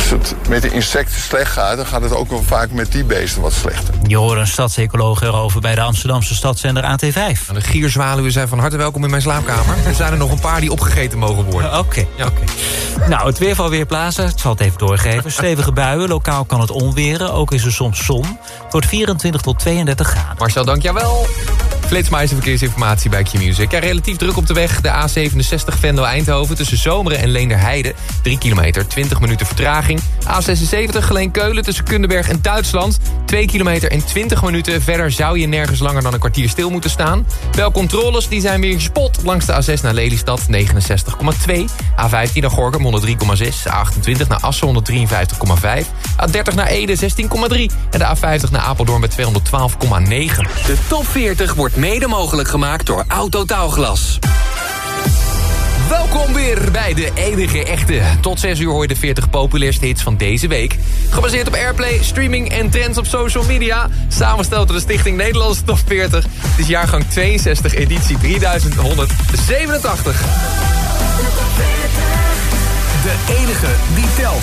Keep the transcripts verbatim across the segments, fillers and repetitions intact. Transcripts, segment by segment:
Als het met de insecten slecht gaat, dan gaat het ook wel vaak met die beesten wat slechter. Je hoort een stadsecoloog erover bij de Amsterdamse stadszender A T vijf. De gierzwaluwen zijn van harte welkom in mijn slaapkamer. Er zijn er nog een paar die opgegeten mogen worden. Oké, okay, ja. oké. Okay. Nou, het weer van Weerplaza, het zal het even doorgeven. Stevige buien, lokaal kan het onweren. Ook is er soms zon. Het wordt vierentwintig tot tweeëndertig graden. Marcel, dank jou wel. Flitsmeister verkeersinformatie bij Q-Music. Ja, relatief druk op de weg. De A zevenenzestig Venlo-Eindhoven tussen Zomeren en Leenderheide. drie kilometer, twintig minuten vertraging. A zesenzeventig Geleen-Keulen tussen Kundenberg en Duitsland. twee kilometer en twintig minuten. Verder zou je nergens langer dan een kwartier stil moeten staan. Wel controles, die zijn weer gespot. Langs de A zes naar Lelystad negenenzestig komma twee. A vijftien naar Gorinchem honderd drie komma zes. A achtentwintig naar Assen honderddrieënvijftig komma vijf. A dertig naar Ede zestien komma drie. En de A vijftig naar Apeldoorn bij tweehonderdtwaalf komma negen. De top veertig wordt mede mogelijk gemaakt door Autotaalglas. Welkom weer bij de enige echte. Tot zes uur hoor je de veertig populairste hits van deze week. Gebaseerd op Airplay, streaming en trends op social media. Samengesteld door de Stichting Nederlandse Top veertig. Het is jaargang tweeënzestig, editie drieduizend honderdzevenentachtig. De enige die telt.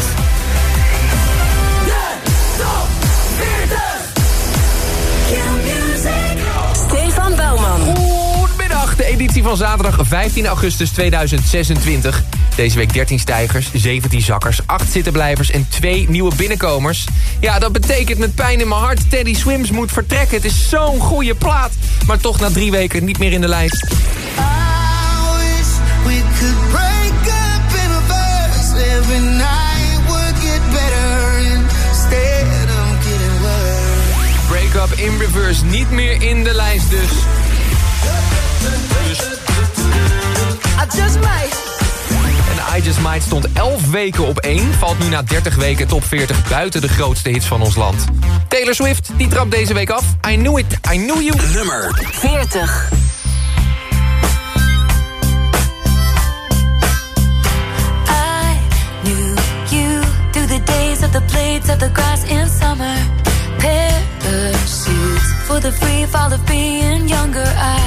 De top veertig. Q-Music. Stefan Bouwman. Goedemiddag, de editie van zaterdag vijftien augustus tweeduizend zesentwintig. Deze week dertien stijgers, zeventien zakkers, acht zittenblijvers en twee nieuwe binnenkomers. Ja, dat betekent met pijn in mijn hart, Teddy Swims moet vertrekken. Het is zo'n goede plaat, maar toch na drie weken niet meer in de lijst. I wish we could break up in a verse. Every night would get better instead of getting worse. Break Up in Reverse niet meer in de lijst dus. dus. I just might. En I Just Might stond elf weken op één. Valt nu na dertig weken top veertig buiten de grootste hits van ons land. Taylor Swift, die trapt deze week af. I Knew It, I Knew You. Nummer veertig. I knew you through the days of the blades of the grass in summer. Parachutes for the free fall of being younger. I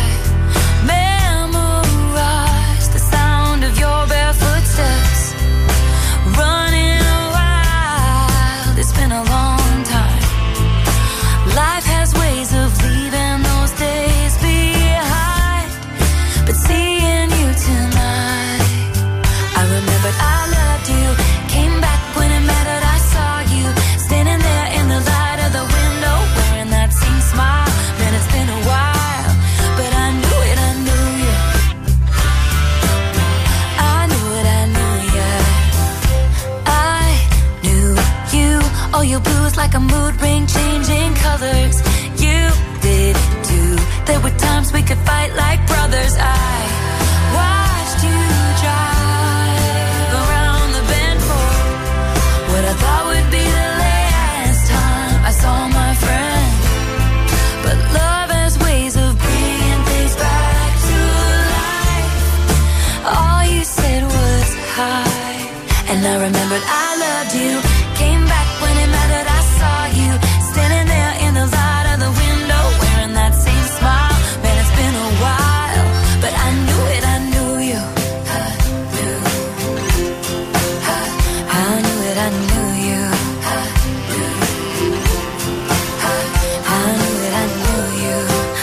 memorized the sound of your bare footsteps. Running wild, it's been a long time. Life has ways of leaving those days behind. But seeing you tonight, I remembered I loved you. Came back when it mattered, I saw you standing there in the light of the window, wearing that same smile. Man, it's been a while, but I knew it, I knew you. I knew it, I knew you. I knew you. Oh, your blues like a mood ring, changing colors. You did too. There were times we could fight like brothers. I watched you drive around the bend for what I thought would be the last time I saw my friend. But love has ways of bringing things back to life. All you said was hi, and I remembered I loved you. Came back when it mattered, I saw you standing there in the light of the window, wearing that same smile. Man, it's been a while, but I knew it, I knew you. I knew, I, I knew it, I knew you. I knew, I, I knew it, I knew you.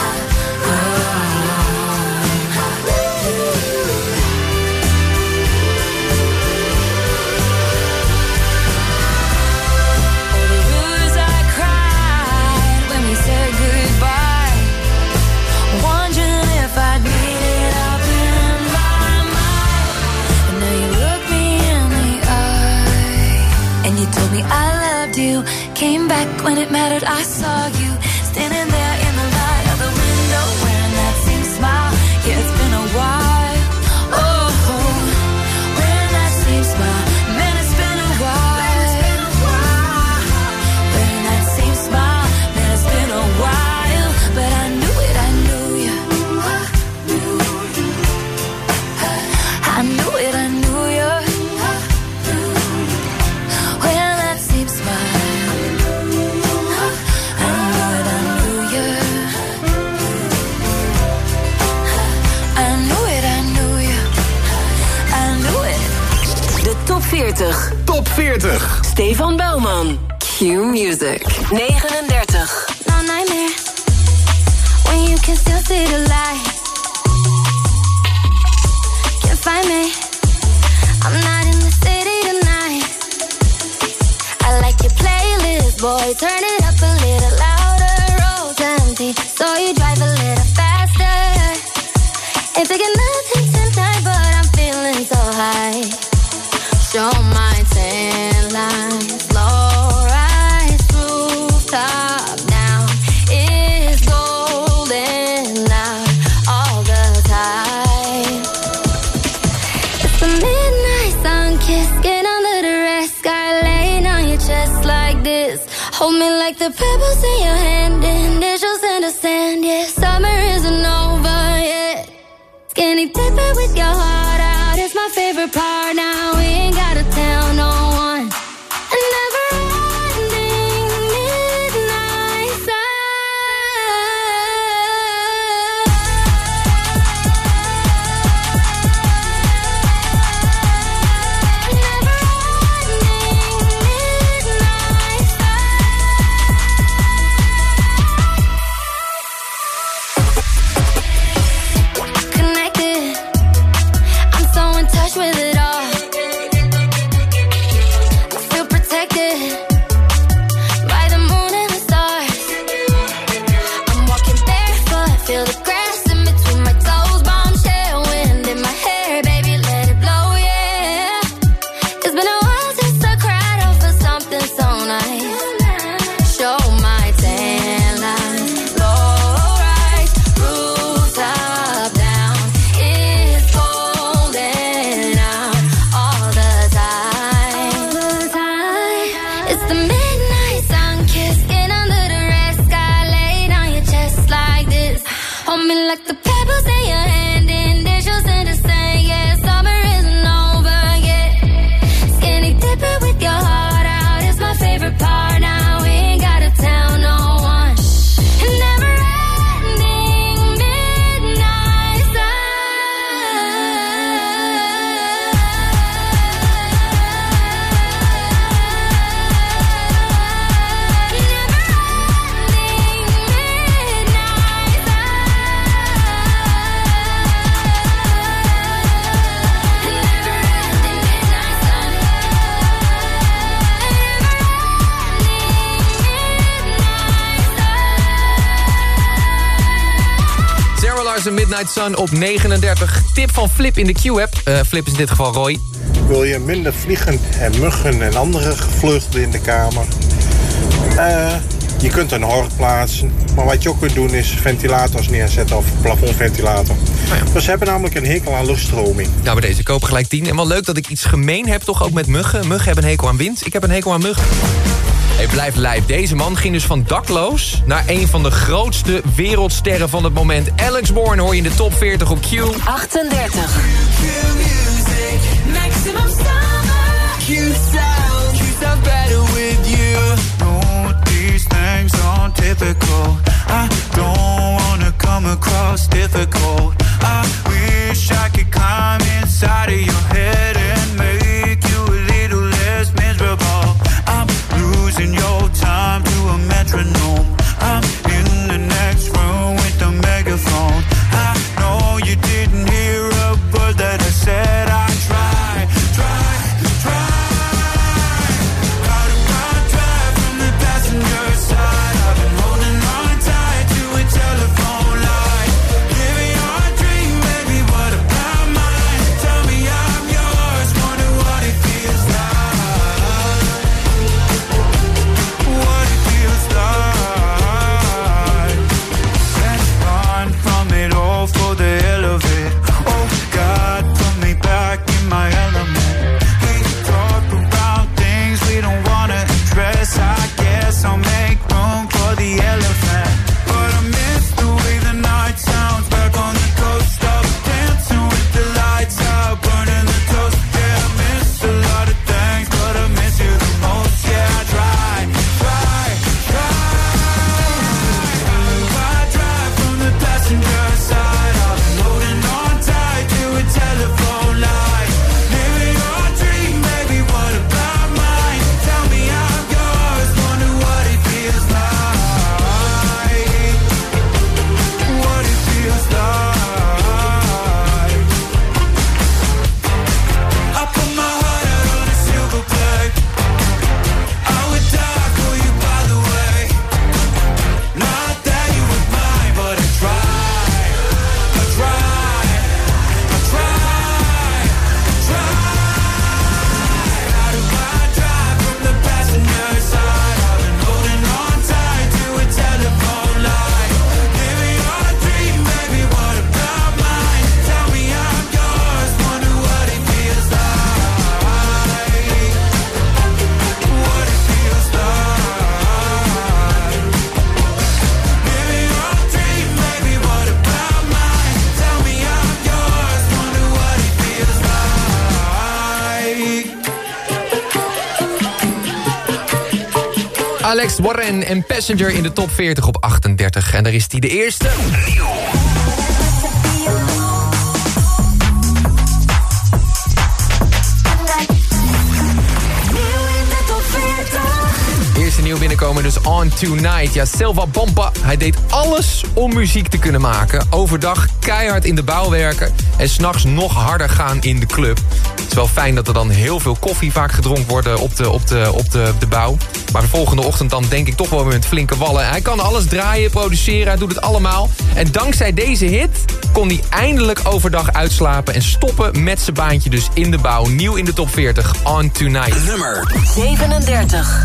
All the rivers I cried when we said goodbye, wondering if I'd made it up in my mind. And now you look me in the eye, and you told me I loved you. Came back when it mattered, I saw you standing there in the light of the window, wearing that same smile. Yeah, it's been a while. Oh, wearing that same smile. Man, it's been a while. Wearing that same smile. Man, it's been a while. But I knew it, I knew you. I knew it, I knew you. Wearing that same smile. I knew it, I knew you. zestig. Stefan Bouwman. Q-Music. negenendertig. No nightmare. When you can still see the light. Can't find me. I'm not in the city tonight. I like your playlist, boy. Turn it up a little louder. Road's empty, so you drive a little faster. Ain't taking nothing tonight, but I'm feeling so high. Show my tan lines, low rise, rooftop down. It's golden out all the time. It's the midnight sun kiss, get under the red sky, laying on your chest like this. Hold me like the pebbles in your hand, initials in the sand. Yeah, summer isn't over yet. Skinny dipping with your heart out, it's my favorite part now. We ain't gotta tell no one. A never-ending midnight sun. A never-ending midnight sun. Connected, I'm so in touch with it all. I feel protected by the moon and the stars. I'm walking barefoot, feel the grass in between my toes. Bombshell wind in my hair, baby, let it blow, yeah. It's been a while since I cried over something so nice. Show my tan lines, low rise, rooftop down. It's golden out all the time. It's the midnight sun kiss, get under the red sky, laid on your chest like this. Hold me like the pebbles in your hand, initials in the sand. Yeah, summer isn't over yet. Skinny dipping with your heart out, it's my favorite part now. We ain't gotta tell no one. A never-ending midnight sun. Sarah Larsen, Midnight Sun op negenendertig. Tip van Flip in de Q-app. Uh, Flip is in dit geval Roy. Wil je minder vliegen en muggen en andere gevluchten in de kamer? Uh, je kunt een hort plaatsen. Maar wat je ook kunt doen is ventilators neerzetten of plafondventilator. Oh ja. Dus ze hebben namelijk een hekel aan luchtstroming. Nou, bij deze kopen gelijk tien. En wel leuk dat ik iets gemeen heb, toch ook met muggen. Muggen hebben een hekel aan wind. Ik heb een hekel aan muggen. Hey, blijf live. Deze man ging dus van dakloos naar een van de grootste wereldsterren van het moment. Alex Bourne hoor je in de top veertig op Q. achtendertig. Maximum summer. Q sound, Q sound better with you. No, these things aren't typical. I don't wanna come across difficult. I wish I could climb inside of your head and make you a little less miserable. I'm losing your time to a metronome. I'm in the next room with the megaphone. I know you didn't hear a word that I said. I tried, tried, tried. Out of contract from the passenger side. I've been holding on tight to a telephone line. Living your dream, baby, what about mine? Tell me I'm Alex Warren en Passenger in de top veertig op achtendertig. En daar is hij de eerste. Eerste nieuw binnenkomen, dus On Tonight. Ja, Selva Bompa, hij deed alles om muziek te kunnen maken. Overdag keihard in de bouw werken en 's nachts nog harder gaan in de club. Het is wel fijn dat er dan heel veel koffie vaak gedronken wordt op de, op de, op de, de bouw. Maar de volgende ochtend dan denk ik toch wel weer met flinke wallen. Hij kan alles draaien, produceren, hij doet het allemaal. En dankzij deze hit kon hij eindelijk overdag uitslapen en stoppen met zijn baantje dus in de bouw. Nieuw in de top veertig, On Tonight. Nummer zevenendertig.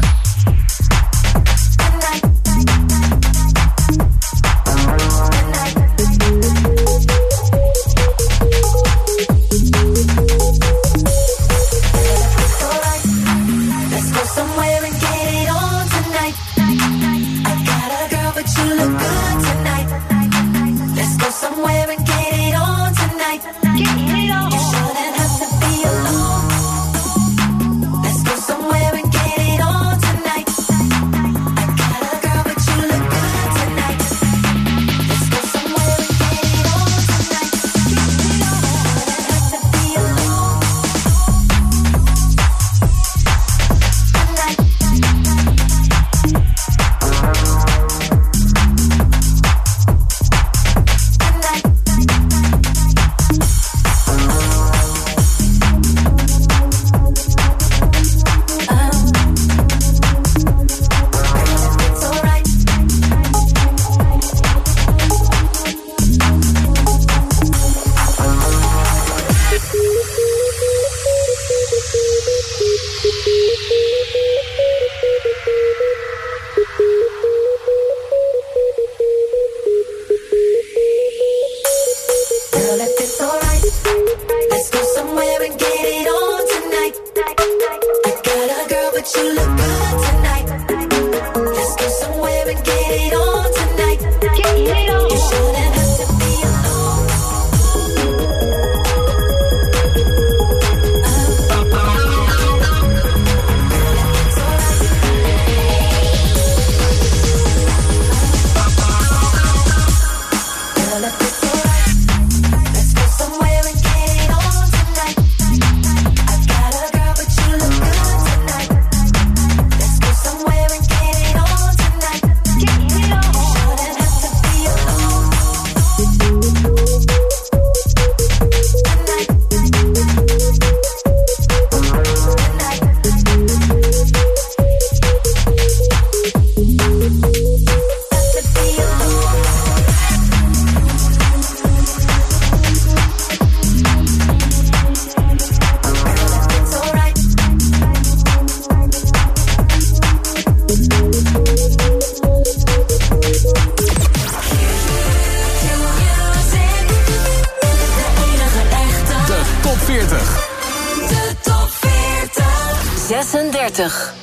zesendertig.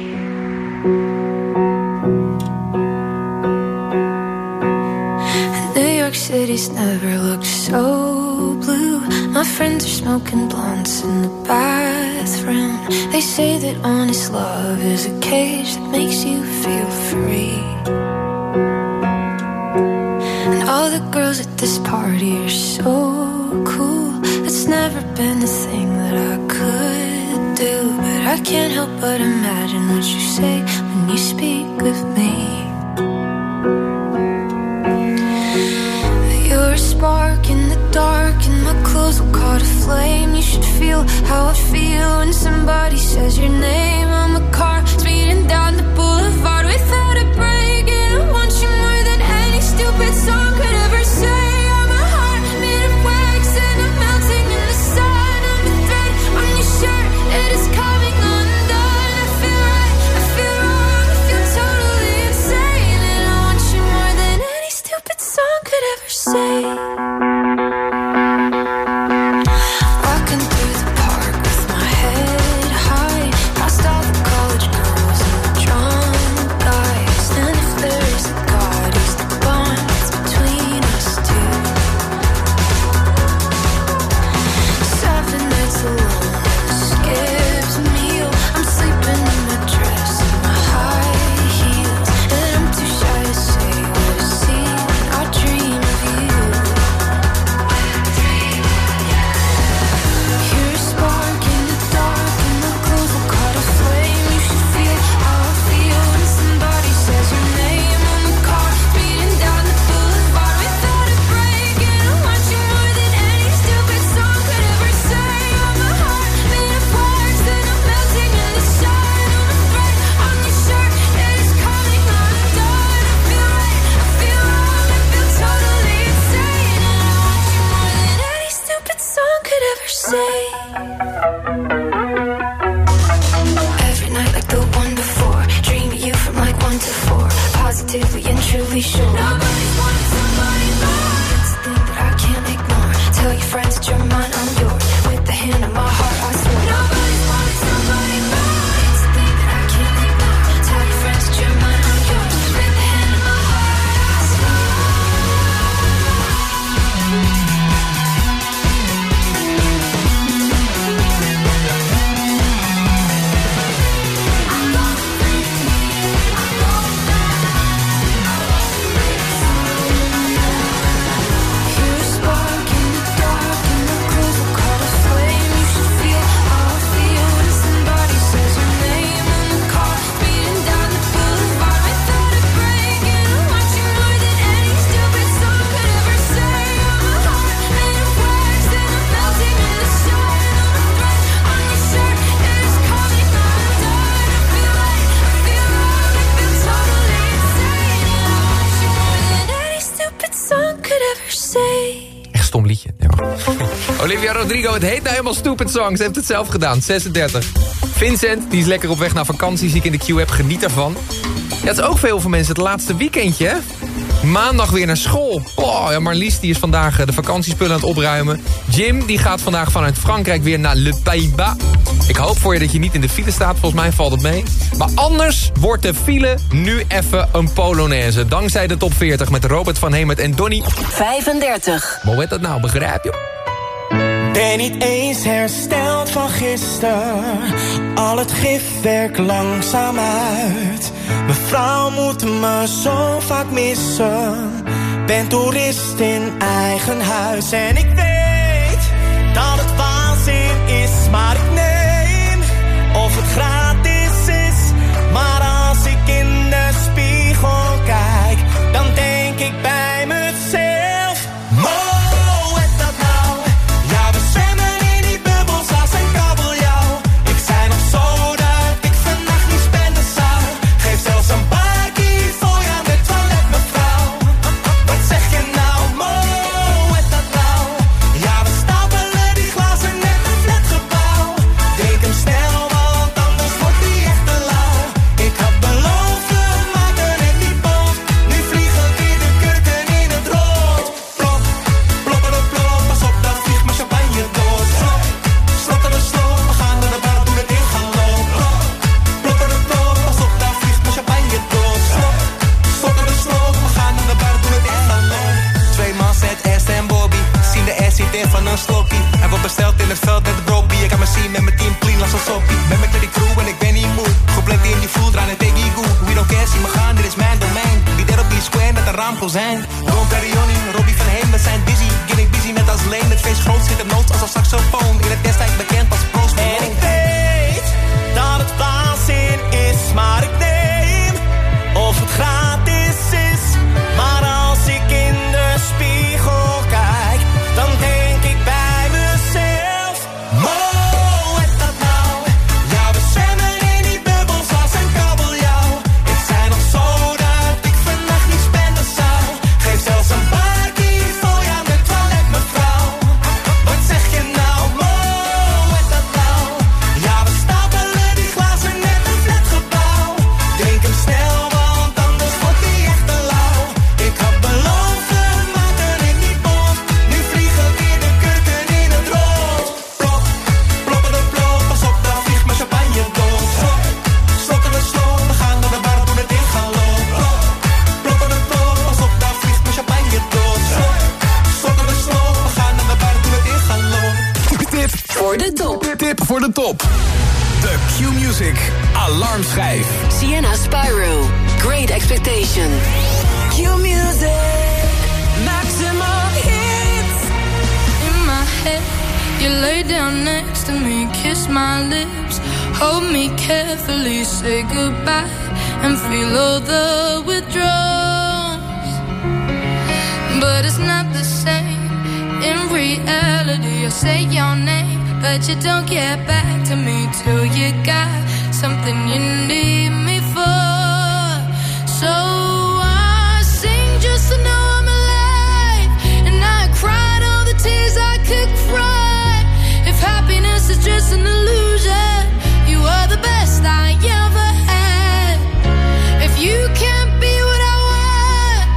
New York City's never looked so blue. My friends are smoking blunts in the bathroom. They say that honest love is a cage that makes you feel free. And all the girls at this party are so cool. It's never been a thing that I could do, but I can't help but imagine what you say when you speak of me. You're a spark in the dark, and my clothes will caught a flame. You should feel how I feel when somebody says your name. I'm a car speeding down the boulevard without a break, and I want you more than any stupid song could ever say. I'm a heart made of wax, and I'm melting in the sun. I'm a thread on your shirt, it is coming undone. I feel right, I feel wrong, I feel totally insane, and I want you more than any stupid song could ever say. Walking through the park with my head high, past be sure. Nobody's wanting somebody more. It's a thing that I can't ignore. Tell your friends that you're mine, I'm yours. With the hand on my heart, I swear. Nobody's wanting somebody more. It's a thing that I can't ignore. Tell your friends that you're mine, I'm yours. With the hand on my heart, I swear. Echt stom liedje. Nee, Olivia Rodrigo, het heet nou helemaal Stupid Song. Ze heeft het zelf gedaan, zesendertig. Vincent, die is lekker op weg naar vakantie. Zie ik in de Q-app, geniet ervan. Ja, het is ook veel voor mensen het laatste weekendje, hè? Maandag weer naar school. Oh, ja, Marlies die is vandaag de vakantiespullen aan het opruimen. Jim die gaat vandaag vanuit Frankrijk weer naar Le Pays-Bas. Ik hoop voor je dat je niet in de file staat. Volgens mij valt het mee. Maar anders wordt de file nu even een Polonaise. Dankzij de top veertig met Robert van Hemert en Donnie. vijfendertig. Hoe heet dat nou? Begrijp je? Ben niet eens hersteld van gisteren. Al het gif werkt langzaam uit. Mevrouw moet me zo vaak missen. Ben toerist in eigen huis. En ik weet dat het waanzin is, maar ik neem of het gratis is. Maar als ik in de spiegel kijk, dan denk ik bij mezelf: Mo, is dat nou? Ja, we zwemmen in die bubbels als een kabeljauw. Ik zei nog zo dat ik vannacht niet spenden zou. Geef zelfs een bakkie voor je aan de toilet, mevrouw. Wat zeg je nou? Mo, is dat nou? Ja, we stapelen die glazen net een flatgebouw. Drink hem snel, want anders wordt die echt te lauw. Ik had beloofd, we maken het niet boos. Nu vliegen weer de kurken in het rood. Plop, ploppen de plop, pas op, dan vliegt mijn champagne door. Slop, slokken de slop, we gaan naar de bar, doen het in gaan lopen. Ploppen de plop, pas op, dan vliegt mijn champagne door. Slop, slokken de slop, we gaan naar de bar, doen het in gaan lopen. Twee man zet Esther en Bobby, zien de ass niet in van een sloppie. Hij wordt besteld in het veld met de broppie. Ik kan me zien met mijn team clean als een soppie. Ben met die crew en ik ben niet moe. Gepland in die voel, draaien tegen die goe. We don't care, zie me gaan, dit is mijn domein. Wie daar op die square met een rampel zijn. Ron Perrioni, Robbie van Heem, we zijn busy. Getting busy net als Leen. Het feest groot zit er nood als een saxofoon. In het destijk bekend als Post Malone. En ik weet dat het waanzin is, maar ik neem of het gratis is. Maar als ik in de spiegel kijk, dan denk ik bij mezelf: Mo, is dat nou? Ja, we zwemmen in die bubbels als een kabeljauw. Ik zei nog zo dat ik vannacht niet spenden zou. Geef zelfs een bakkie voor je aan de toilet, mevrouw. Wat zeg je nou? Mo, is dat nou? Ja, we stapelen die glazen net een flatgebouw. Drink hem snel, want anders wordt die echt te lauw. Ik had beloofd, we maken het niet bos. Nu vliegen weer de kurken in het rood. Plop, ploppen de plop, pas op, dan vliegt mijn champagne door. Slop, slokken de slop, we gaan naar de bar, doen het in gaan lopen. Ploppen de plop, pas op, dan vliegt mijn champagne door. Slop, slokken de slop, we gaan naar de bar, doen het in gaan lopen. Tip Voor de top. Tip voor de top. De Q-Music alarmschijf. Sienna Spyro. Great Expectation. Q music, maximum hits. In my head, you lay down next to me, kiss my lips, hold me carefully, say goodbye, and feel all the withdrawals. But it's not the same. In reality, I say your name, but you don't get back to me till you got something you need me for. So I sing just to know I'm alive, and I cried all the tears I could cry. If happiness is just an illusion, you are the best I ever had. If you can't be what I want,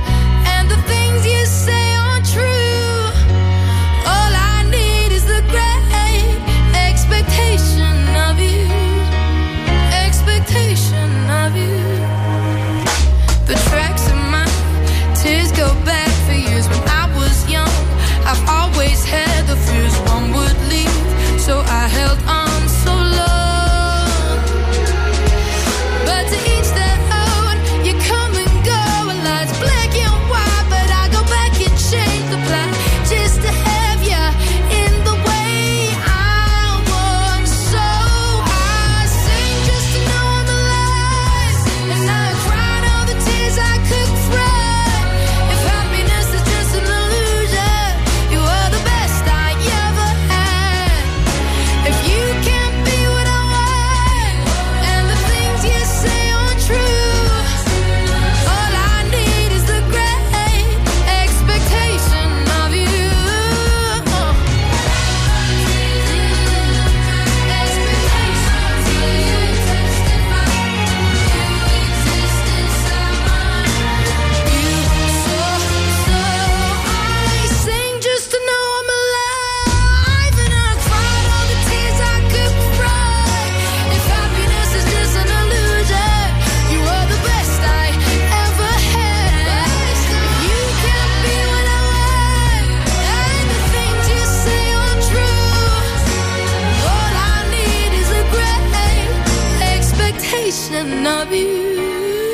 representation of you.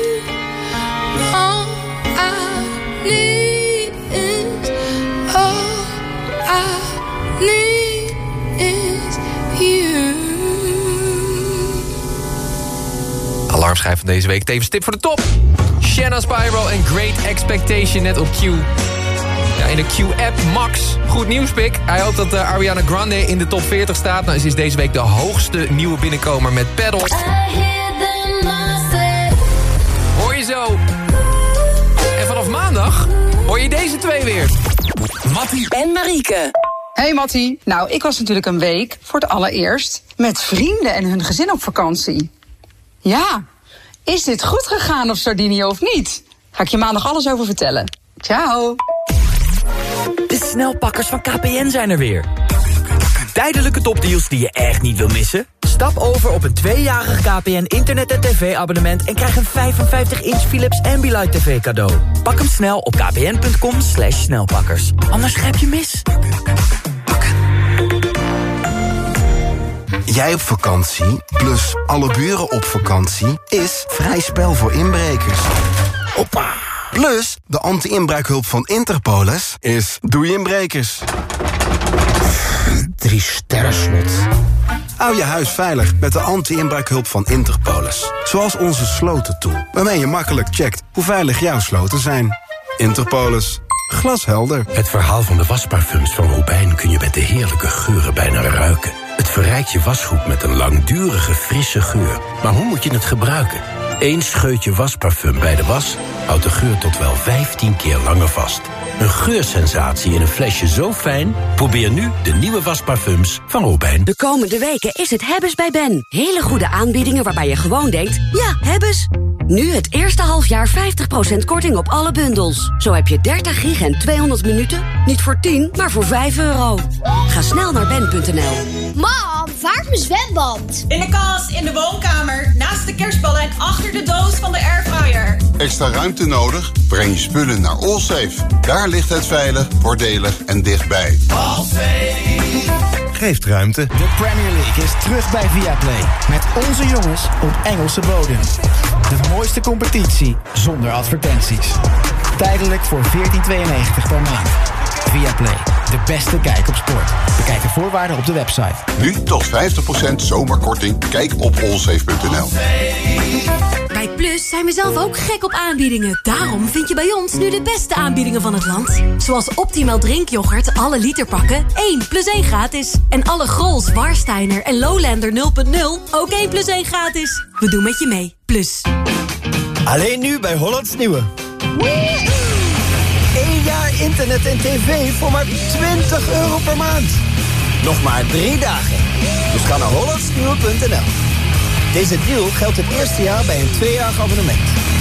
All I need is, all I need is you. Alarmschijf van deze week, tevens tip voor de top. Shanna Spyro en Great Expectation net op Q. Ja, in de Q-app Max. Goed nieuws, Pik. Hij hoopt dat uh, Ariana Grande in de top veertig staat. Nou, ze is deze week de hoogste nieuwe binnenkomer met Pedal. Hoor je zo. En vanaf maandag hoor je deze twee weer. Mattie en Marieke. Hey Mattie. Nou, ik was natuurlijk een week voor het allereerst met vrienden en hun gezin op vakantie. Ja, is dit goed gegaan op Sardinië of niet? Ga ik je maandag alles over vertellen. Ciao. De snelpakkers van K P N zijn er weer. Tijdelijke topdeals die je echt niet wil missen? Stap over op een tweejarig K P N internet- en tv-abonnement... en krijg een vijfenvijftig inch Philips Ambilight T V cadeau. Pak hem snel op kpn.com slash snelpakkers. Anders grijp je mis. Jij op vakantie, plus alle buren op vakantie... is vrij spel voor inbrekers. Hoppa! Plus, de anti-inbraakhulp van Interpolis is doei inbrekers. Drie sterren slot. Hou je huis veilig met de anti-inbraakhulp van Interpolis. Zoals onze slotentool, waarmee je makkelijk checkt hoe veilig jouw sloten zijn. Interpolis. Glashelder. Het verhaal van de wasparfums van Robijn kun je met de heerlijke geuren bijna ruiken. Het verrijkt je wasgoed met een langdurige, frisse geur. Maar hoe moet je het gebruiken? Eén scheutje wasparfum bij de was houdt de geur tot wel vijftien keer langer vast. Een geursensatie in een flesje zo fijn? Probeer nu de nieuwe wasparfums van Robijn. De komende weken is het Hebbes bij Ben. Hele goede aanbiedingen waarbij je gewoon denkt, ja, Hebbes. Nu het eerste halfjaar vijftig procent korting op alle bundels. Zo heb je dertig gig en tweehonderd minuten. Niet voor tien, maar voor vijf euro. Ga snel naar ben punt n l. Mam, waar is mijn zwembad? In de kast, in de woonkamer, naast de kerstballen en achter de doos van de airfryer. Extra ruimte nodig? Breng je spullen naar Allsafe. Daar ligt het veilig, voordelig en dichtbij. Allsafe geeft ruimte. De Premier League is terug bij Viaplay. Met onze jongens op Engelse bodem. De mooiste competitie zonder advertenties. Tijdelijk voor veertien tweeënnegentig per maand. Viaplay, de beste kijk op sport. Bekijk de voorwaarden op de website. Nu tot vijftig procent zomerkorting. Kijk op allsafe punt n l. Bij Plus zijn we zelf ook gek op aanbiedingen. Daarom vind je bij ons nu de beste aanbiedingen van het land. Zoals Optimal drinkyoghurt, alle literpakken, één plus één gratis. En alle Grols, Warsteiner en Lowlander nul punt nul, ook één plus één gratis. We doen met je mee. Plus. Alleen nu bij Hollands Nieuwe. Eén jaar internet en tv voor maar twintig euro per maand. Nog maar drie dagen. Dus ga naar hollandsnieuwe punt n l. Deze deal geldt het eerste jaar bij een tweejarig abonnement.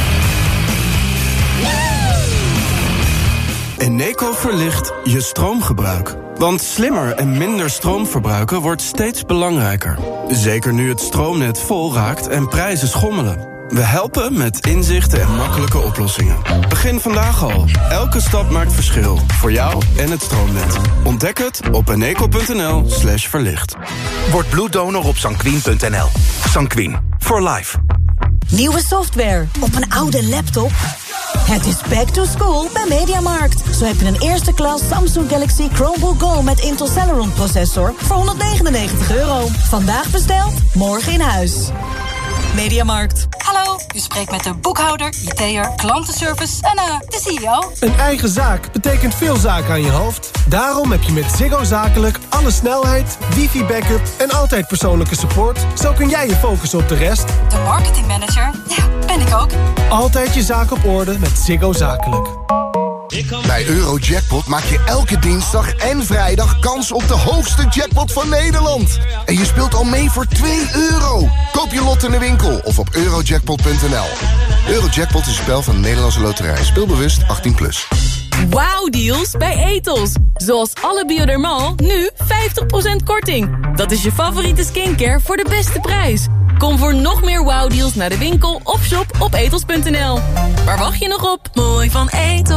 Eneco verlicht je stroomgebruik. Want slimmer en minder stroom verbruiken wordt steeds belangrijker. Zeker nu het stroomnet vol raakt en prijzen schommelen. We helpen met inzichten en makkelijke oplossingen. Begin vandaag al. Elke stap maakt verschil. Voor jou en het stroomnet. Ontdek het op eneco punt n l slash verlicht. Word bloeddonor op sanquin punt n l. Sanquin. For life. Nieuwe software op een oude laptop? Het is back to school bij Mediamarkt. Zo heb je een eerste klas Samsung Galaxy Chromebook Go met Intel Celeron processor voor honderdnegenennegentig euro. Vandaag besteld, morgen in huis. Mediamarkt. Hallo, u spreekt met de boekhouder, I T'er, klantenservice en uh, de C E O. Een eigen zaak betekent veel zaken aan je hoofd. Daarom heb je met Ziggo Zakelijk alle snelheid, wifi-backup en altijd persoonlijke support. Zo kun jij je focussen op de rest. De marketingmanager, ja, ben ik ook. Altijd je zaak op orde met Ziggo Zakelijk. Bij Eurojackpot maak je elke dinsdag en vrijdag kans op de hoogste jackpot van Nederland. En je speelt al mee voor twee euro. Koop je lot in de winkel of op eurojackpot punt n l. Eurojackpot is een spel van de Nederlandse Loterij. Speelbewust achttien plus. Wauw-deals bij Ethos. Zoals alle Biodermal, nu vijftig procent korting. Dat is je favoriete skincare voor de beste prijs. Kom voor nog meer wauw-deals naar de winkel of shop op ethos punt n l. Waar wacht je nog op? Mooi van Ethos.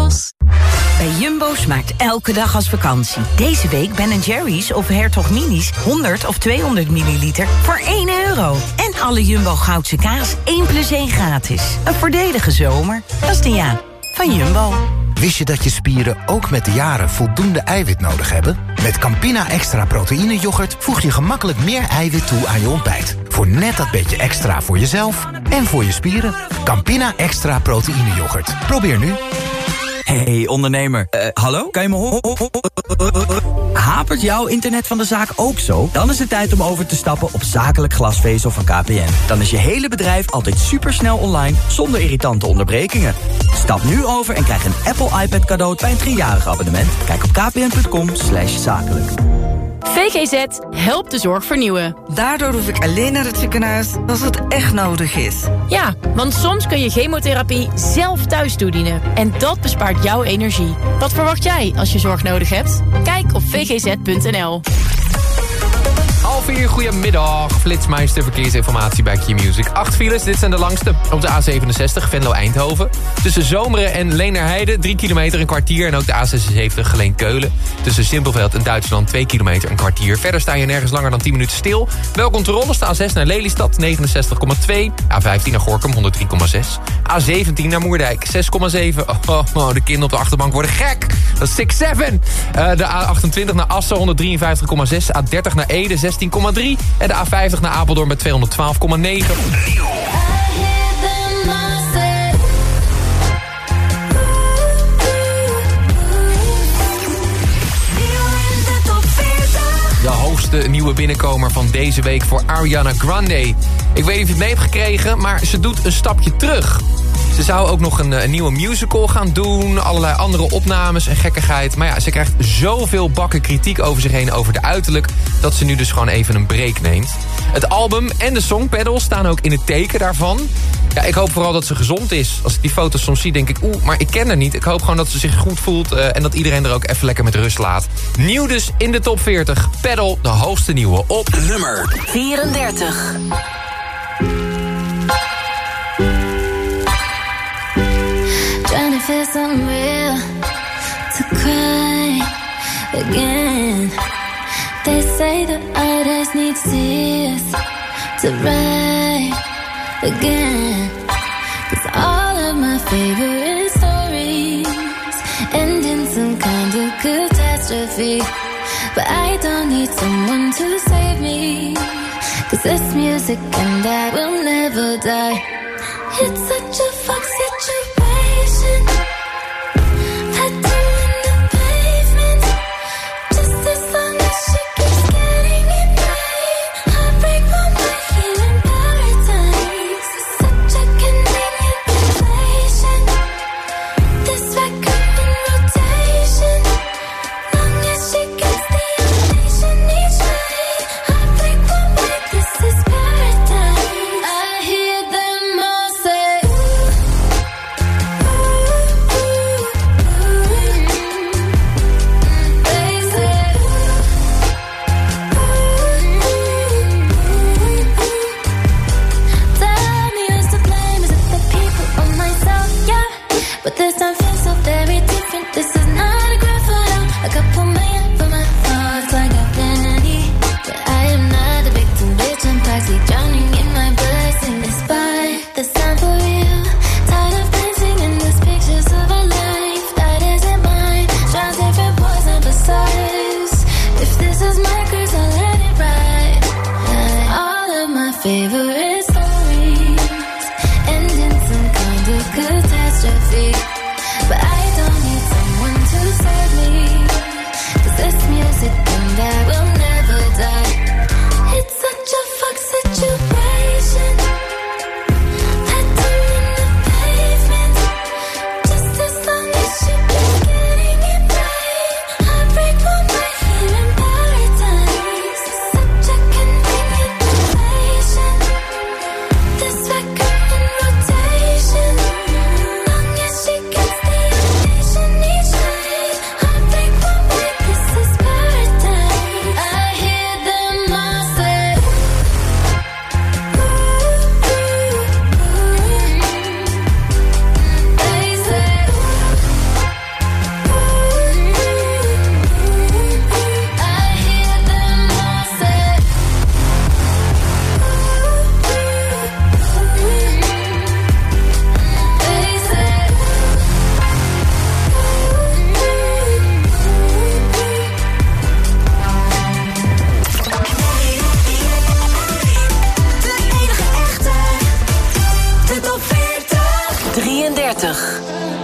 Bij Jumbo smaakt elke dag als vakantie. Deze week Ben Jerry's of Hertog Minis honderd of tweehonderd milliliter voor één euro. En alle Jumbo Goudse kaas één plus één gratis. Een voordelige zomer. Dat is de ja van Jumbo. Wist je dat je spieren ook met de jaren voldoende eiwit nodig hebben? Met Campina Extra Proteïne Yoghurt voeg je gemakkelijk meer eiwit toe aan je ontbijt. Voor net dat beetje extra voor jezelf en voor je spieren. Campina Extra Proteïne Yoghurt. Probeer nu. Hey ondernemer, uh, hallo? Kan je me horen? Hapert jouw internet van de zaak ook zo? Dan is het tijd om over te stappen op zakelijk glasvezel van K P N. Dan is je hele bedrijf altijd supersnel online, zonder irritante onderbrekingen. Stap nu over en krijg een Apple iPad cadeau bij een driejarig abonnement. Kijk op kpn.com slash zakelijk. V G Z helpt de zorg vernieuwen. Daardoor hoef ik alleen naar het ziekenhuis als het echt nodig is. Ja, want soms kun je chemotherapie zelf thuis toedienen. En dat bespaart jouw energie. Wat verwacht jij als je zorg nodig hebt? Kijk op v g z punt n l. Half vier, goedemiddag. Flitsmeister verkeersinformatie bij Q-Music. Acht files, dit zijn de langste op de A zevenenzestig, Venlo-Eindhoven. Tussen Zomeren en Leenderheide, drie kilometer, een kwartier. En ook de A zesenzeventig, Geleen-Keulen. Tussen Simpelveld en Duitsland, twee kilometer, een kwartier. Verder sta je nergens langer dan tien minuten stil. Wel controles, de A zes naar Lelystad, negenenzestig komma twee. A vijftien naar Gorinchem, honderd drie komma zes. A zeventien naar Moerdijk, zes komma zeven. Oh, oh, de kinderen op de achterbank worden gek. Dat is zes zeven. Uh, de A achtentwintig naar Assen, honderddrieënvijftig komma zes. A dertig naar Ede, zestien komma drie. En de A vijftig naar Apeldoorn met tweehonderdtwaalf komma negen. De hoogste nieuwe binnenkomer van deze week voor Ariana Grande. Ik weet niet of je het mee hebt gekregen, maar ze doet een stapje terug. Ze zou ook nog een, een nieuwe musical gaan doen, allerlei andere opnames en gekkigheid. Maar ja, ze krijgt zoveel bakken kritiek over zich heen over de uiterlijk, dat ze nu dus gewoon even een break neemt. Het album en de song Pedal staan ook in het teken daarvan. Ja, ik hoop vooral dat ze gezond is. Als ik die foto's soms zie, denk ik, oeh, maar ik ken haar niet. Ik hoop gewoon dat ze zich goed voelt uh, en dat iedereen er ook even lekker met rust laat. Nieuw dus in de top veertig. Pedal, de hoogste nieuwe op nummer vierendertig. Trying to feel something real to cry again. They say the artist needs tears to write again. Cause all of my favorite stories end in some kind of catastrophe. But I don't need someone to save me. Cause this music and I will never die. It's such a fuck situation. Had to in the pavement. Just as long as she keeps getting it right. I break for my healing paradise. Such a convenient inflation. This record in rotation. Long as she gets the information each night. I break for my, this is paradise. I hear them all say, ooh. tweeëndertig.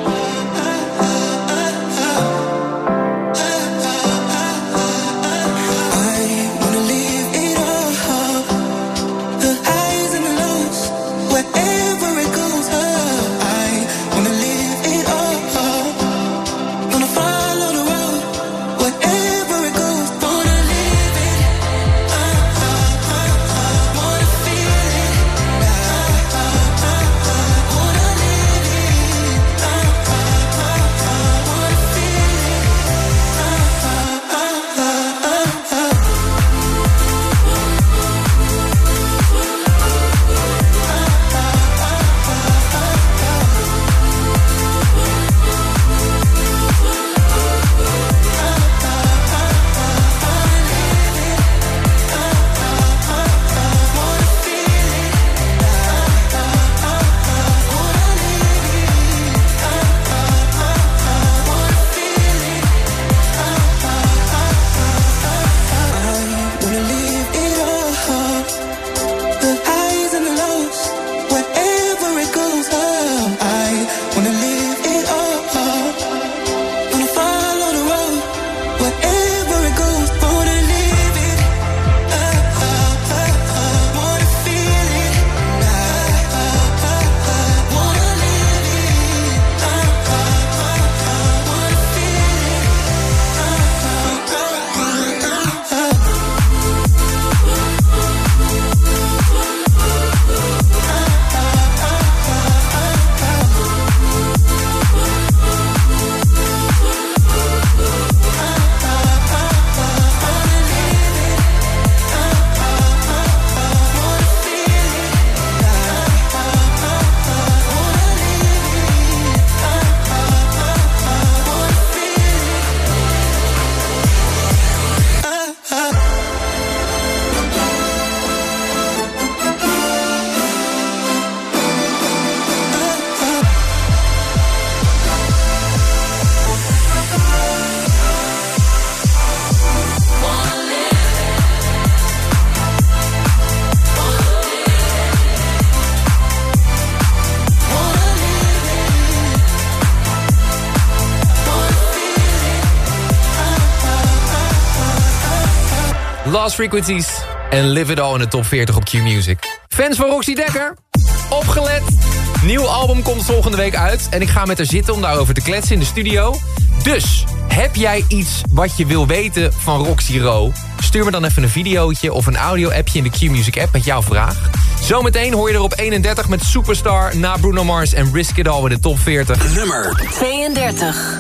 Lost Frequencies en Live It All in de top veertig op Q-Music. Fans van Roxy Dekker, opgelet. Nieuw album komt volgende week uit en ik ga met haar zitten om daarover te kletsen in de studio. Dus, heb jij iets wat je wil weten van Roxy Ro? Stuur me dan even een videootje of een audio-appje in de Q-Music app met jouw vraag. Zometeen hoor je er op eenendertig met Superstar na Bruno Mars en Risk It All in de top veertig. Nummer tweeëndertig.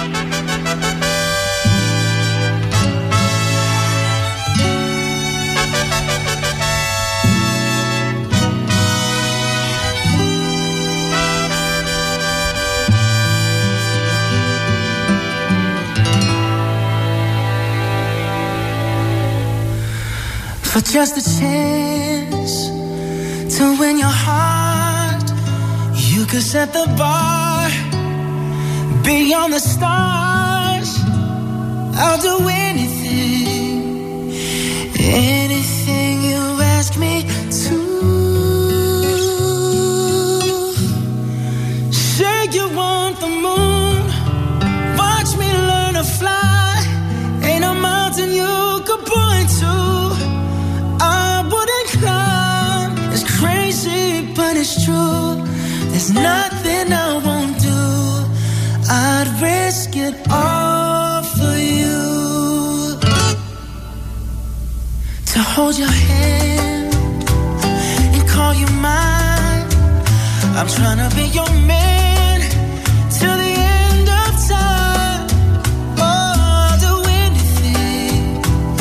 For just a chance to win your heart, you could set the bar beyond the stars. I'll do anything, anything you ask me to. Say you want the moon, watch me learn to fly. Ain't a mountain you could point to. Crazy, but it's true. There's nothing I won't do. I'd risk it all for you. To hold your hand and call you mine. I'm trying to be your man till the end of time. Oh, I'll do anything,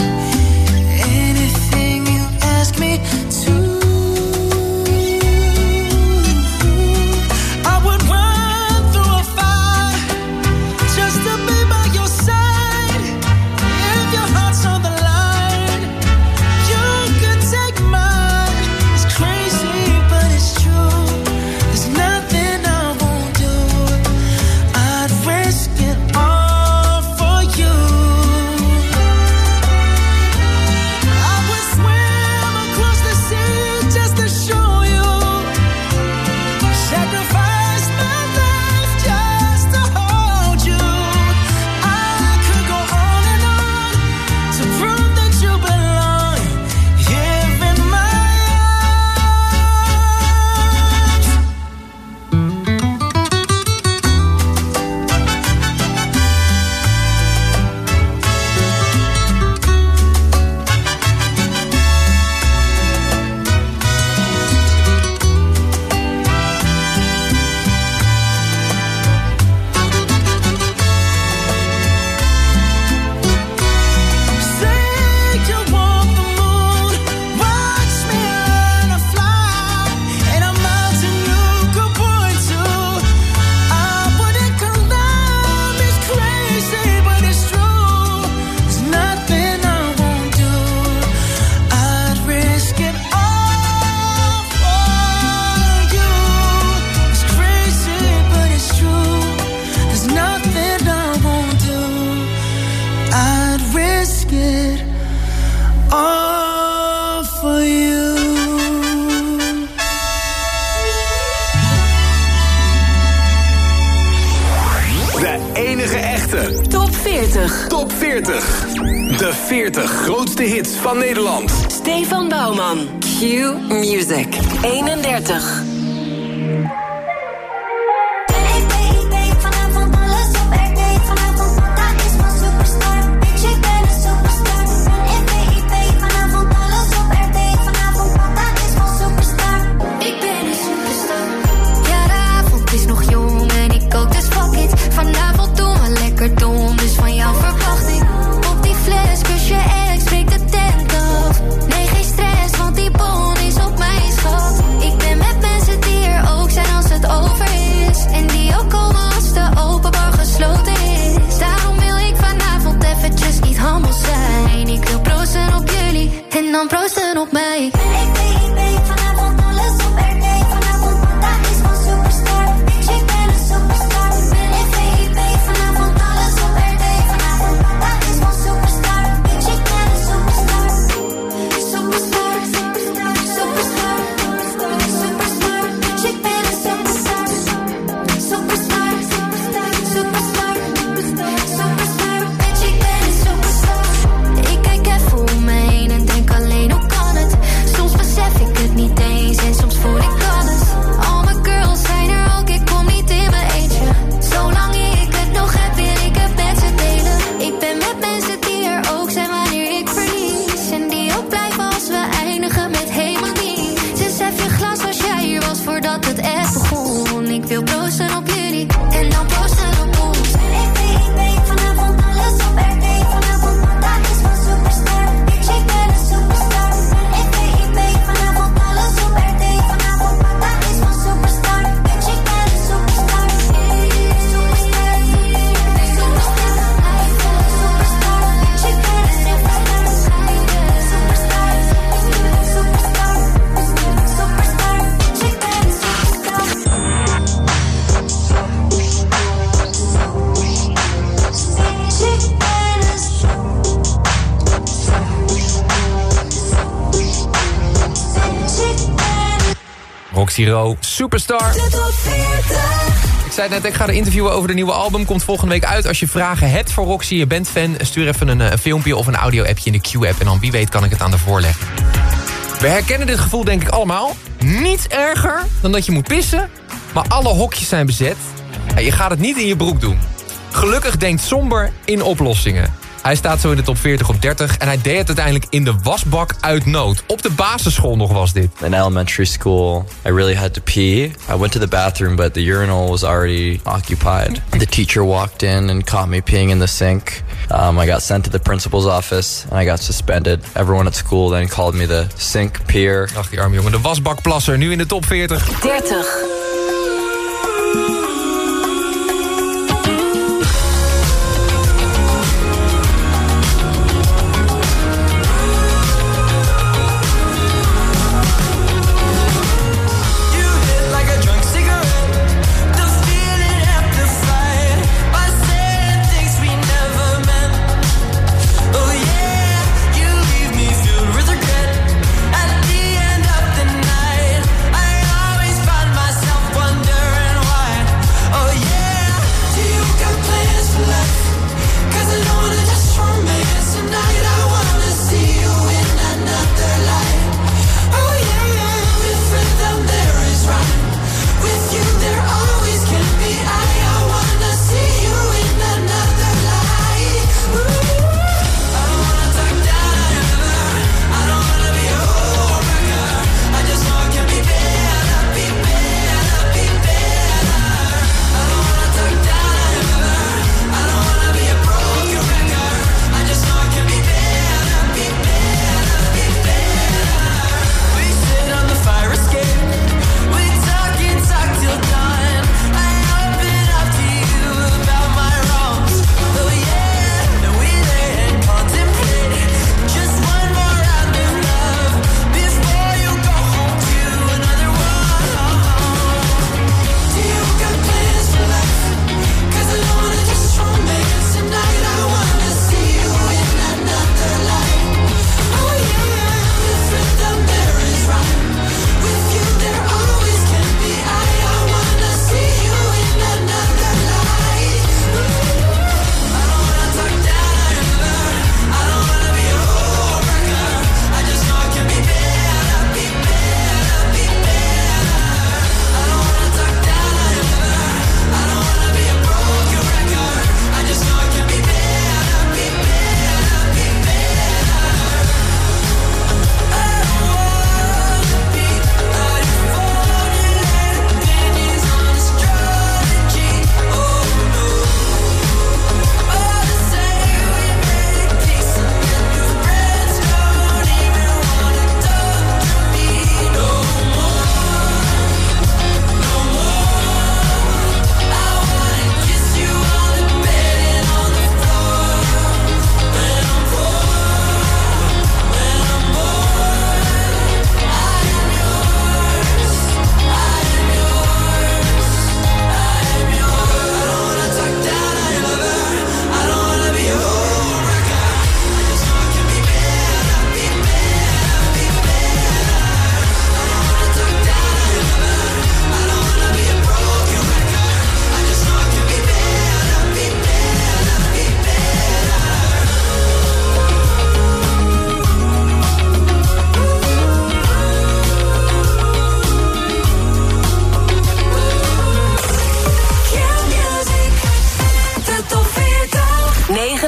anything you ask me to. Nothing I won't veertig. Top veertig. De veertig grootste hits van Nederland. Stefan Bouwman. Q Music. eenendertig. Vanavond doen we lekker dom, dus van jou verwacht ik. Op die fles, kus je ex, breek de tent af. Nee, geen stress, want die bon is op mijn schat. Ik ben met mensen die er ook zijn als het over is. En die ook komen als de open bar gesloten is. Daarom wil ik vanavond eventjes niet handel zijn. Ik wil proosten op jullie en dan proosten op mij. Ik weet, ik weet, vanavond alles op R D. Vanavond daar is van superstar. Bitch, ik ben een superstar. Roxy Superstar. Ik zei net, ik ga er interviewen over de nieuwe album. Komt volgende week uit. Als je vragen hebt voor Roxy, je bent fan, stuur even een, een filmpje of een audio-appje in de Q-app. En dan wie weet kan ik het aan haar voorleggen. We herkennen dit gevoel denk ik allemaal. Niets erger dan dat je moet pissen, maar alle hokjes zijn bezet. Ja, je gaat het niet in je broek doen. Gelukkig denkt Somber in oplossingen. Hij staat zo in de top veertig op dertig en hij deed het uiteindelijk in de wasbak uit nood. Op de basisschool nog was dit. In elementary school, I really had to pee. I went to the bathroom, but the urinal was already occupied. The teacher walked in and caught me peeing in the sink. Um, I got sent to the principal's office and I got suspended. Everyone at school then called me the sink peer. Ach, die arme jongen, de wasbakplasser, nu in de top veertig. dertig. Myself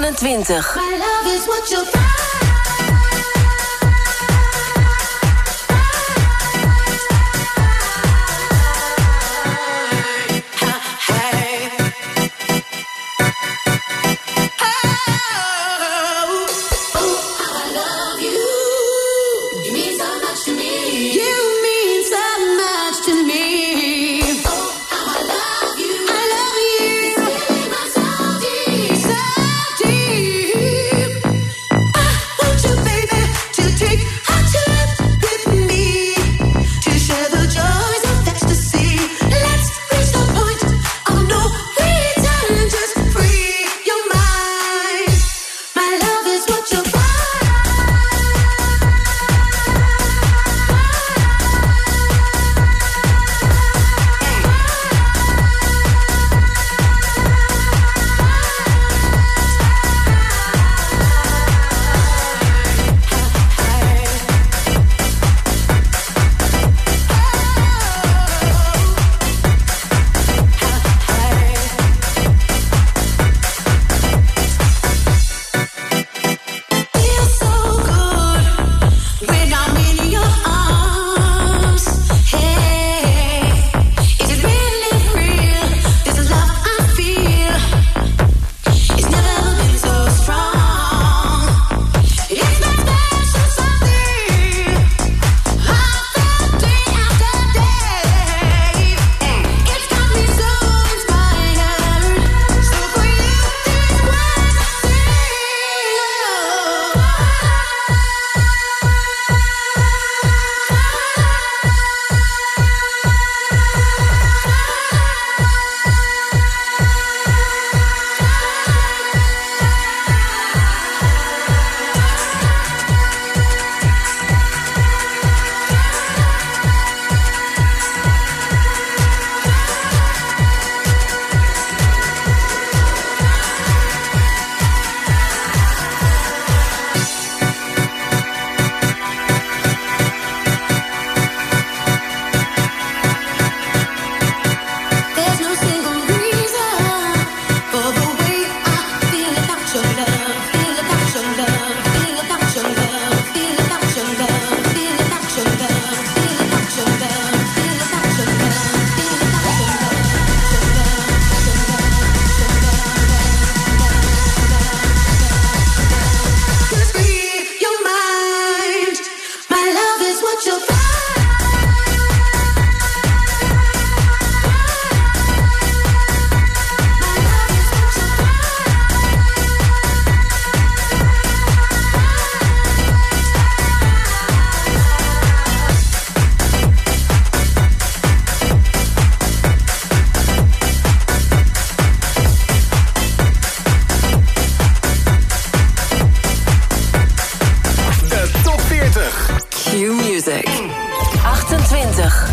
zevenentwintig. My love is what you'll find. achtentwintig.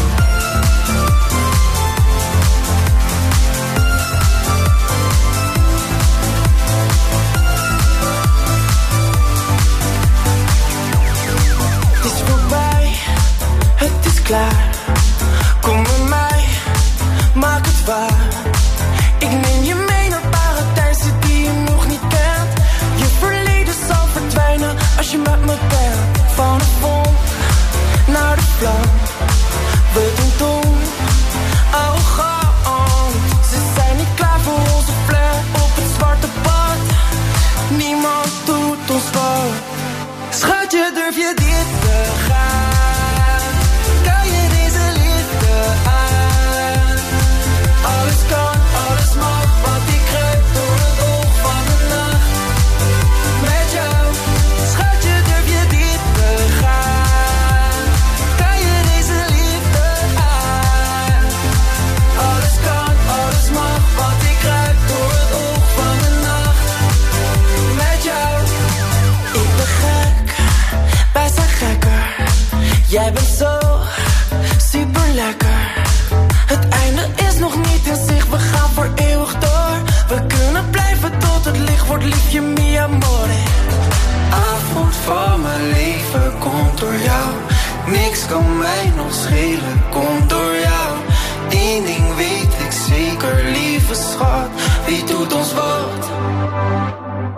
Het is voorbij, het is klaar. Kom met mij, maak het waar. Ik neem je mee naar paradijzen die je nog niet kent. Je verleden zal verdwijnen als je met me bent. Van de vonk naar de vlam, we doen toen arrogant. Ze zijn niet klaar voor onze flair op het zwarte pad. Niemand doet ons wat. Schatje, durf je dit te gaan? Kan je deze liefde aan? Alles kan, alles mag, want ik kruip door het oog van de nacht. Met jou, schatje, durf je dit te gaan? Kan je deze liefde aan? Alles kan, alles mag, want ik kruip door het oog van de nacht. Met jou, ik ben gek, wij zijn gekker. Jij bent zo super lekker. Het einde is nog niet in zicht, we gaan voor eeuwig door. We kunnen blijven tot het licht wordt, liefje mi amore. Avond van mijn leven komt door jou. Niks kan mij nog schelen, komt door jou. Eén ding weet ik zeker, lieve schat, wie doet ons wat?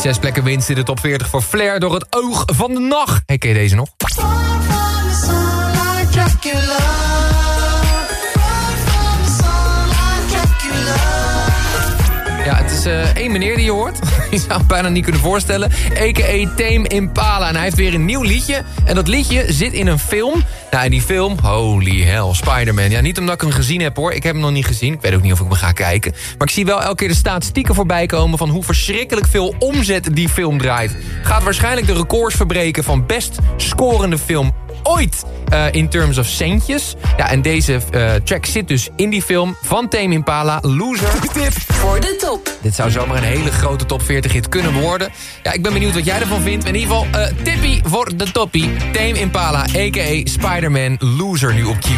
Zes plekken winst in de top veertig voor Flair door het oog van de nacht. Hey, ken je deze nog? Ja, het is uh, één meneer die je hoort. Je zou het bijna niet kunnen voorstellen. A K A Tame Impala. En hij heeft weer een nieuw liedje. En dat liedje zit in een film. Nou, en die film, holy hell, Spider-Man. Ja, niet omdat ik hem gezien heb, hoor. Ik heb hem nog niet gezien. Ik weet ook niet of ik hem ga kijken. Maar ik zie wel elke keer de statistieken voorbij komen... van hoe verschrikkelijk veel omzet die film draait. Gaat waarschijnlijk de records verbreken van best scorende film ooit uh, in terms of centjes. Ja, en deze uh, track zit dus in die film van Tame Impala, Loser. Tip voor de top. Dit zou zomaar een hele grote top veertig hit kunnen worden. Ja, ik ben benieuwd wat jij ervan vindt. In ieder geval, uh, tippie voor de toppie. Tame Impala, a k a. Spider-Man, Loser, nu op Q.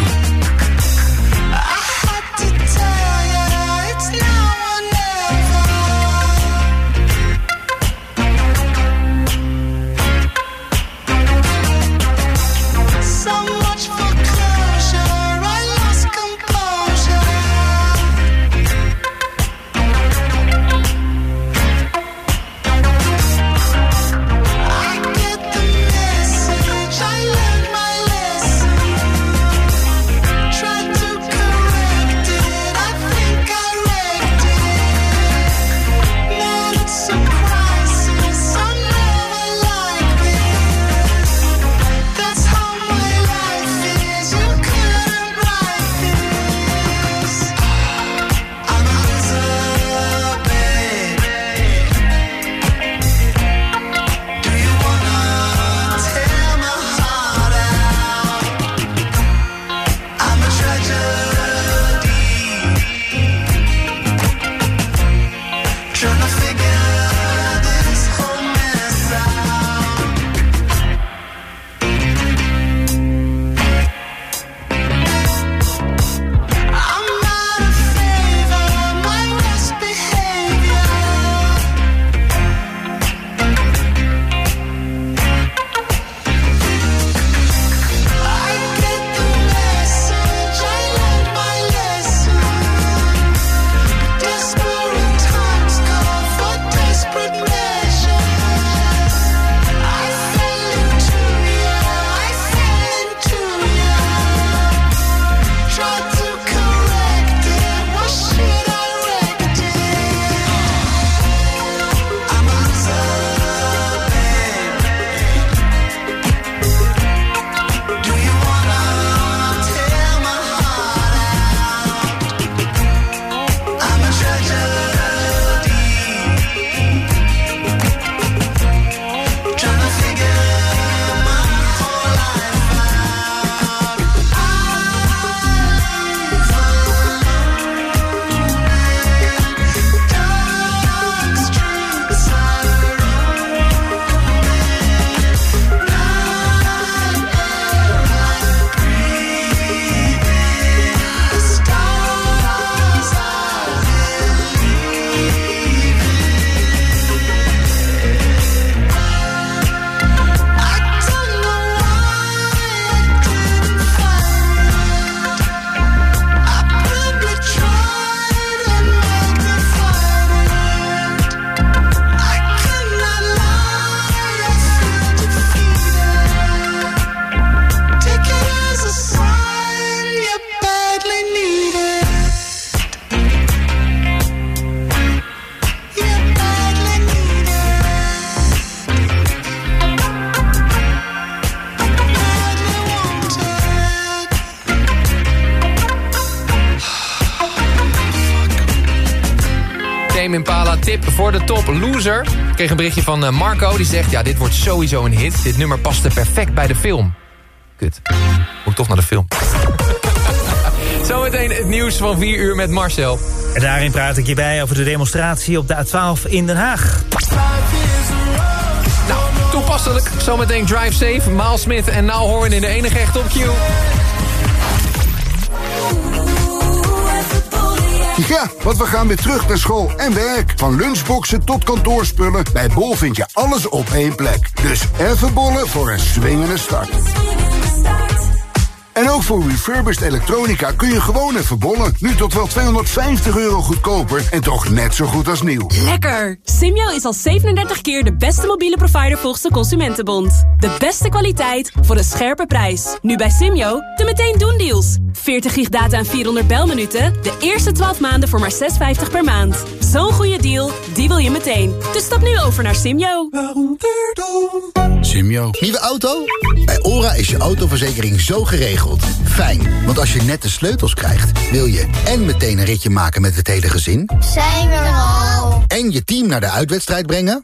Tame Impala, tip voor de top, Loser. Ik kreeg een berichtje van uh, Marco, die zegt... ja, dit wordt sowieso een hit. Dit nummer paste perfect bij de film. Kut. Moet ik toch naar de film. Zometeen het nieuws van vier uur met Marcel. En daarin praat ik je bij over de demonstratie op de A twaalf in Den Haag. Nou, toepasselijk. Zometeen Drive Safe, Miles Smith en Now Horn in de enige echte op Q. Ja, want we gaan weer terug naar school en werk. Van lunchboxen tot kantoorspullen. Bij Bol vind je alles op één plek. Dus even bollen voor een swingende start. En ook voor refurbished elektronica kun je gewoon even bollen. Nu tot wel tweehonderdvijftig euro goedkoper en toch net zo goed als nieuw. Lekker! Simyo is al zevenendertig keer de beste mobiele provider volgens de Consumentenbond. De beste kwaliteit voor een scherpe prijs. Nu bij Simyo de meteen doen deals. veertig gig data en vierhonderd belminuten. De eerste twaalf maanden voor maar zes vijftig per maand. Zo'n goede deal, die wil je meteen. Dus stap nu over naar Simyo. Simyo. Nieuwe auto? Bij OHRA is je autoverzekering zo geregeld. Fijn, want als je net de sleutels krijgt, wil je en meteen een ritje maken met het hele gezin. Zijn we er al? En je team naar de uitwedstrijd brengen.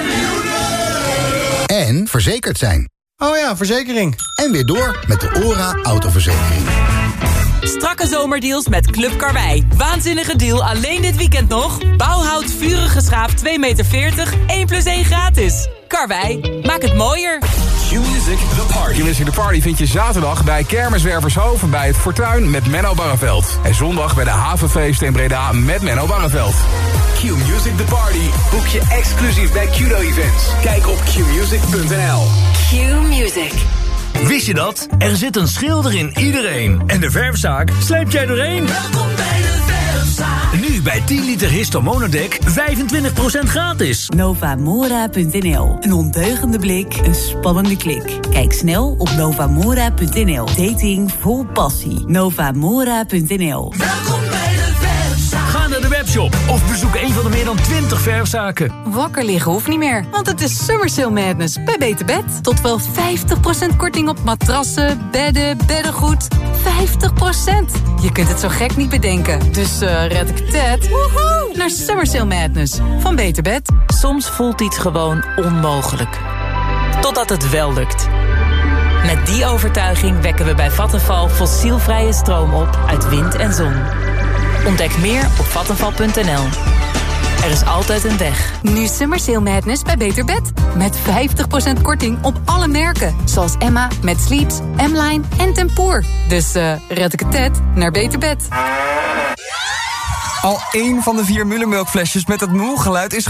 En verzekerd zijn. Oh ja, verzekering. En weer door met de OHRA autoverzekering. Strakke zomerdeals met Club Karwei. Waanzinnige deal alleen dit weekend nog. Bouwhout vurige schaap twee meter veertig, één plus één gratis. Karwei, maak het mooier. Q-Music The Party. Q-Music The Party vind je zaterdag bij Kermiswervershoven bij het Fortuin met Menno Barreveld. En zondag bij de Havenfeest in Breda met Menno Barreveld. Q-Music The Party boek je exclusief bij Qdo Events. Kijk op q music punt n l. Q-Music. Wist je dat? Er zit een schilder in iedereen. En de verfzaak sleept jij doorheen. Welkom bij de verfzaak. Nu bij tien liter Histo Monodek vijfentwintig procent gratis. Novamora punt n l. Een ondeugende blik, een spannende klik. Kijk snel op novamora punt n l. Dating vol passie. Novamora punt n l. Welkom bij de verfzaak. Ga naar de webshop of bezoek een van de meer dan twintig verfzaken. Wakker liggen hoeft niet meer, want het is Summer Sale Madness bij Beter Bed. Tot wel vijftig procent korting op matrassen, bedden, beddengoed. vijftig procent. Je kunt het zo gek niet bedenken. Dus uh, red ik het woehoe, naar Summer Sale Madness van Beter Bed. Soms voelt iets gewoon onmogelijk. Totdat het wel lukt. Met die overtuiging wekken we bij Vattenfall fossielvrije stroom op uit wind en zon. Ontdek meer op vattenfall punt n l. Er is altijd een weg. Nu Summer Sale Madness bij Beter Bed. Met vijftig procent korting op alle merken. Zoals Emma, met Sleeps, M-Line en Tempoor. Dus uh, red ik het net naar Beter Bed. Al één van de vier Mullenmelk flesjes met het moe geluid is